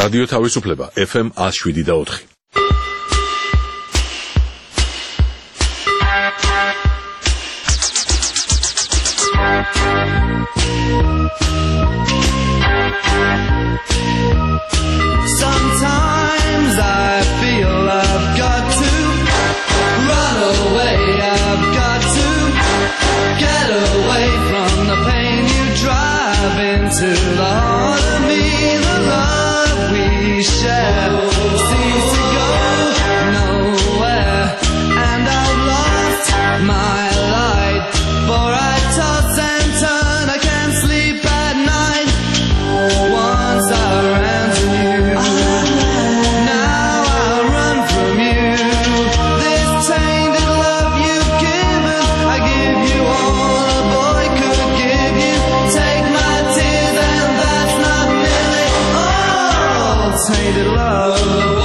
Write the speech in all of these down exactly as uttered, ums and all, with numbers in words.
რადიო თავისუფლება ეფ ემ one oh seven და four. Sometimes I feel I've got to run away, I've got to get away from the pain you drive into the heart of me. The love we share seems to go nowhere, and I've lost my light, for I toss and turn, I can't sleep at night. Once I ran to you, now I run from you. This tainted love you've given, I give you all a boy could give you. Take my tears and that's not nearly all. Tainted love,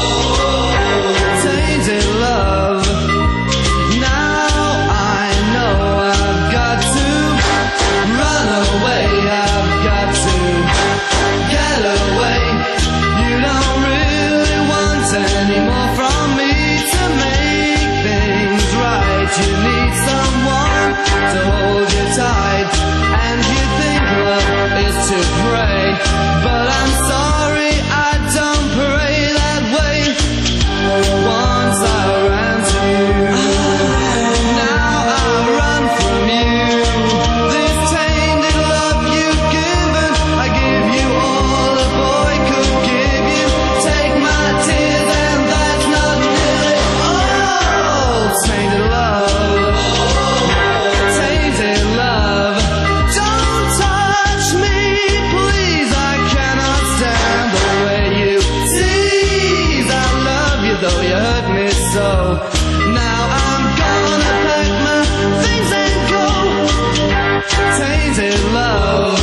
tainted love. Now I know I've got to run away, I've got to get away. You don't really want any more from me to make things right. You need someone to hold you tight, and you think love is to pray, but I'm sorry, I don't pray that way. Once I ran to you, now I run from you. This tainted love you've given, I give you all a boy could give you. Take my tears and that's not nearly all. Tainted love, tainted love. Don't touch me, please, I cannot stand the way you tease. I love you though you hurt me so. Now I'm gonna pack my things and go. Tainted love,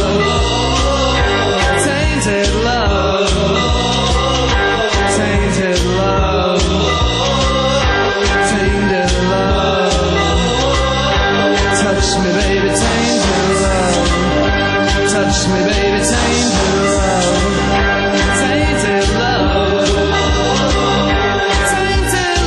tainted love, tainted love, tainted love. Touch me, baby, tainted love. Touch me, baby, tainted love. Tainted love, tainted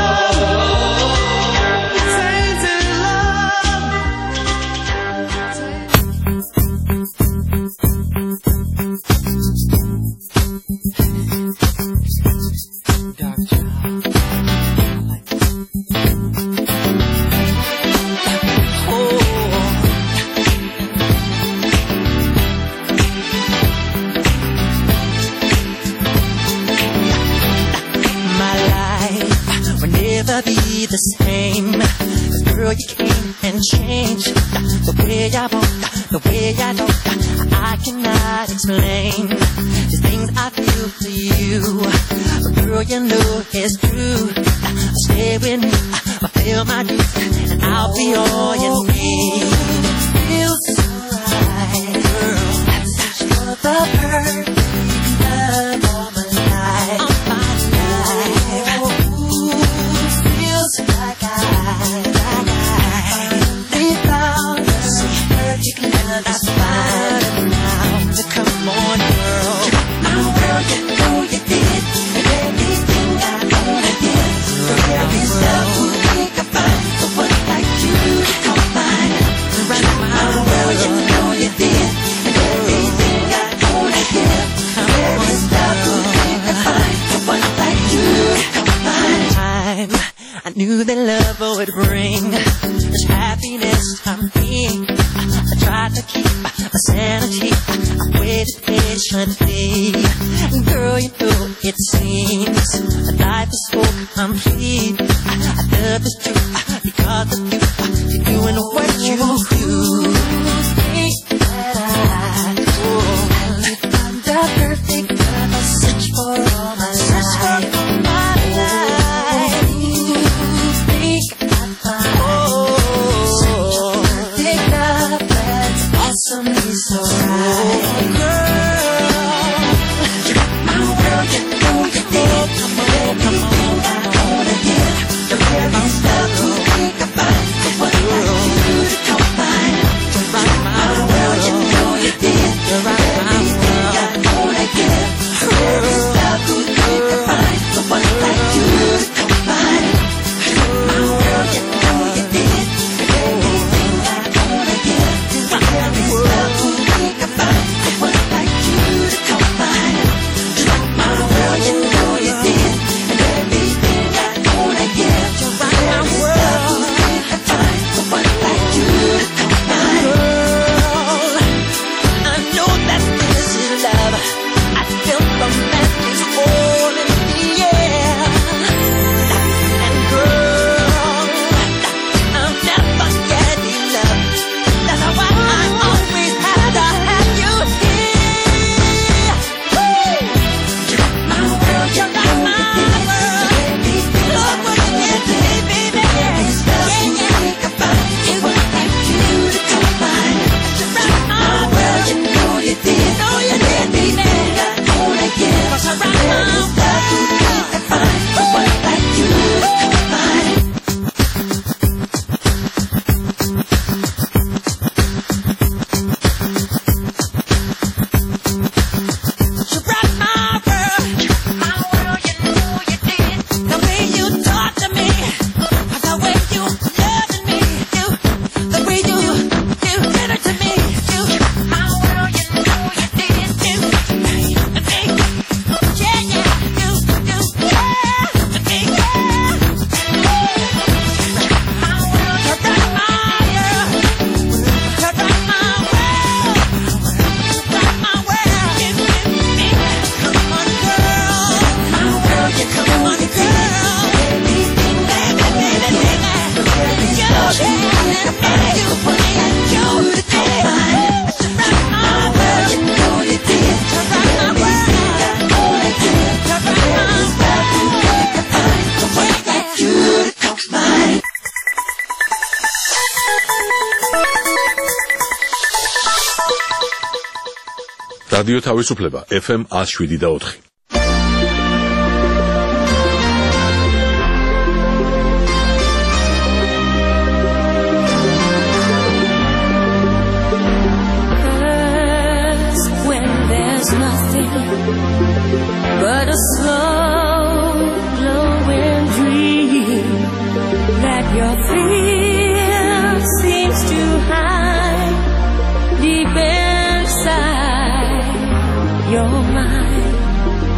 My life will never be the same. Girl, you came and changed the way I walk, the way I talk. I cannot explain the things I feel for you. But girl, you know it's true. Stay with me, fulfill my dreams, and I'll be all you need. Feels so right, girl. I'm searching for the perfect love of my life. Of my life. Ooh, feels like I, like I finally found the perfect love. That's fine now. So come on, girl. You rock my world, you know you did. And everything I wanna give. The very love who think I find the one like you. Come find it. Rock my world, you know you did. And everything I wanna give. The very love who think I find the one like you. Come find it. I knew that love would bring this happiness to me. I tried to keep my sanity. I waited patiently. Girl, you know it seems life is so complete. I love is true because of you. You're doing what you do. Think that I do. I found the perfect love. I search for all my life. My life. Think I find such a perfect love that's awesomely so right. Girl, you rock my world, you know you did. Come on, come on, I wanna give the very love who think I find. რადიო თავისუფლება ეფ ემ one oh seven და four. When there's nothing but a slow glowing dream that your fear seems to hide deep inside your mind.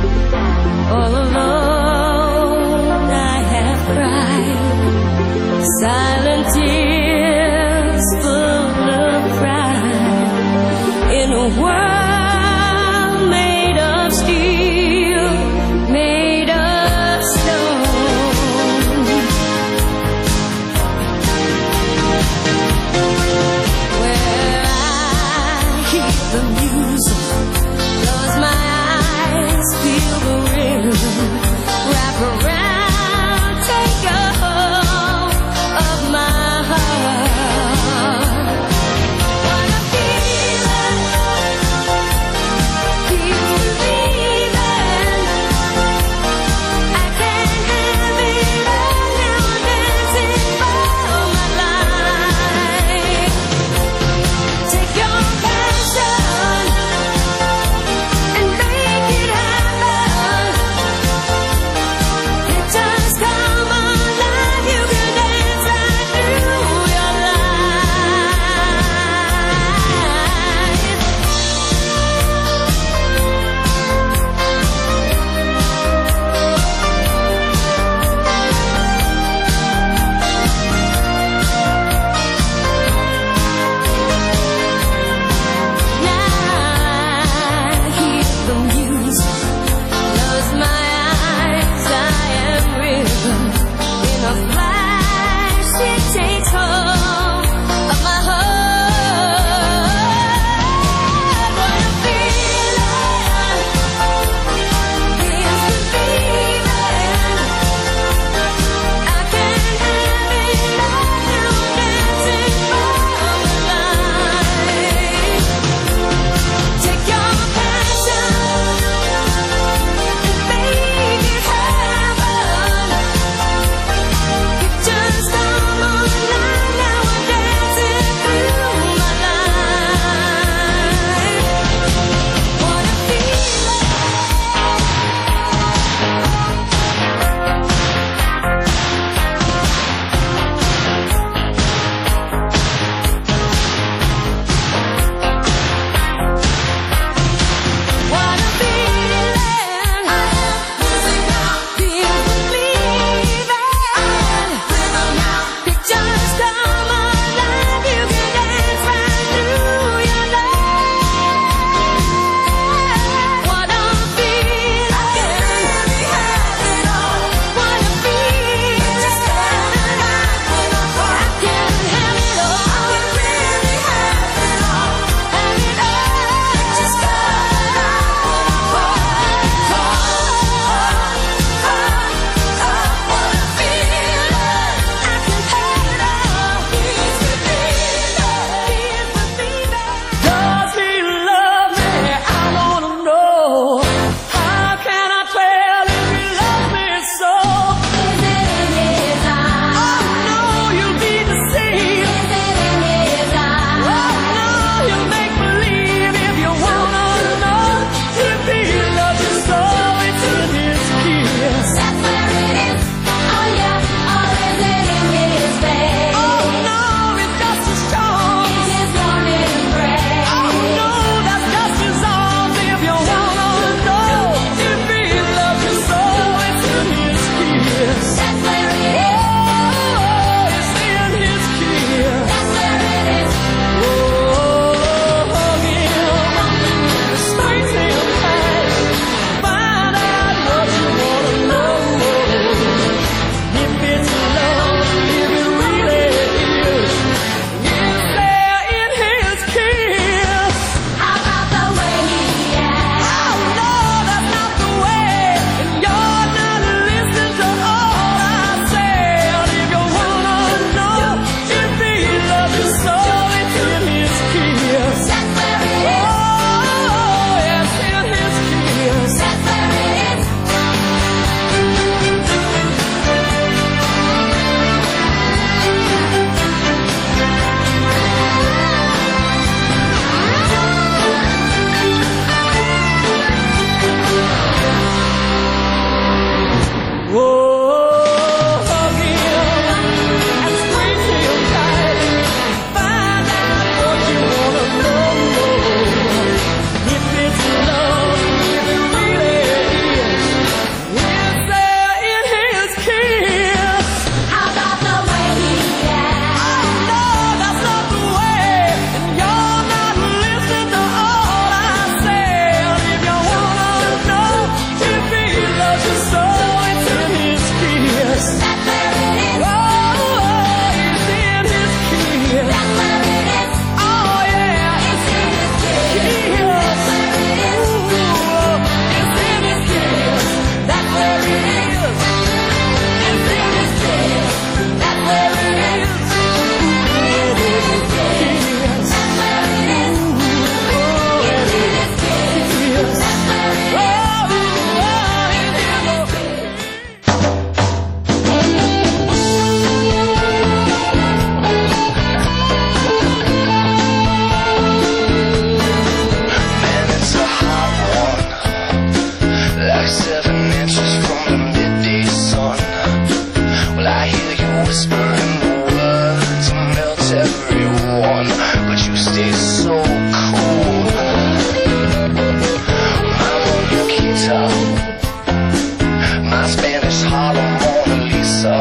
Paris, Harlem, Mona Lisa.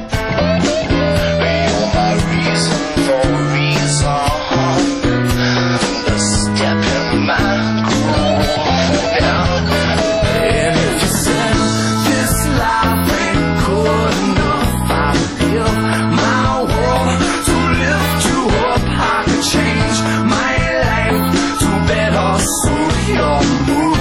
You're my reason for a reason. The step in my groove, yeah. And if you said this life ain't good enough, I'd give my world to lift you up. I could change my life to better suit your mood.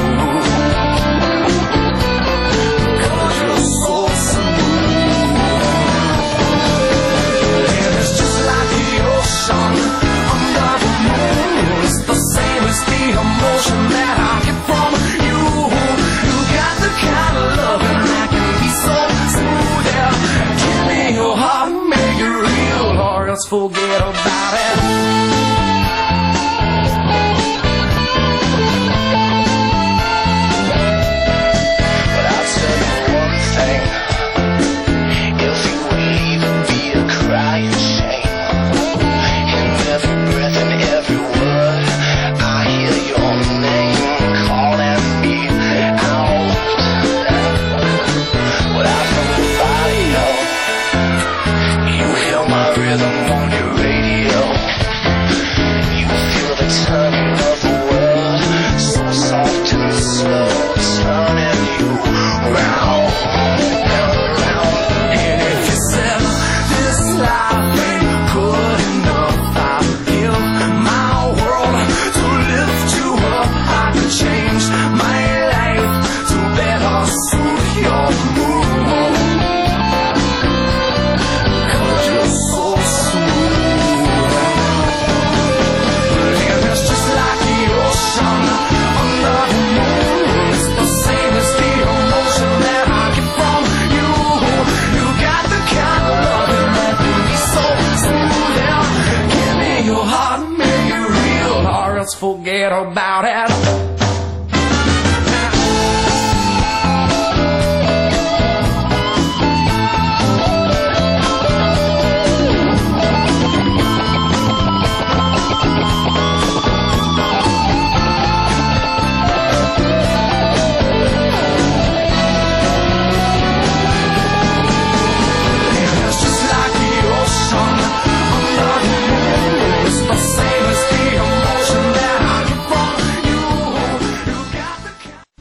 Emotion that I get from you. You got the kind of loving that can be so smooth. Yeah. Give me your heart, make it real, or else forget about it. But I'll tell you one thing: if you leave, it'll be a crying shame. In every breath and every word, I hear your name calling me out. Without nobody else, you hear my rhythm on your radio. You feel the turning of the world, so soft and slow, turning you round and around. And if you said this life ain't good enough, I'll give my world to lift you up. I could change my life to better suit your mood. 'Cause you're so smooth. And it's just like the ocean under the moon. It's the same as the emotion that I get from you. You got the kind of loving that can be so smooth. Yeah. Give me your heart, make it real, or else forget about it. It's just like the ocean under the moon. It's the same as the emotion that I get from you. You got the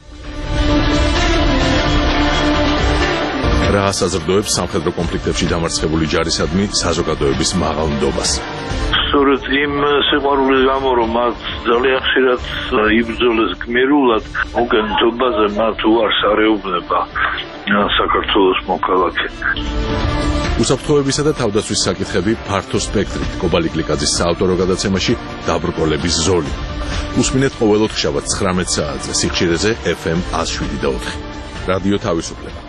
რა საზრდოებს სამხედრო კონფლიქტებში დამარცხებული ჯარისადმი საზოგადოების მაღალ ნდობას. სწორედ იმ სიყვარულის გამო, რომ მათ ძალიან ხშირად იბრძოლეს გმირულად, მოგენთობაზე მათ უარს არეუბნება საქართველოს მოქალაქე. უსაფრთხოებისა და თავდაცვის საკითხები ფართო სპექტრით კობალი გლიკაძის საავტორო გადაცემაში დაბრკოლების ზოლი. უსმინეთ ყოველ ოთხშაბათს ცხრამეტ საათზე სიხშირეზე ეფ ემ ათს შვიდი და ოთხი. რადიო თავისუფლება.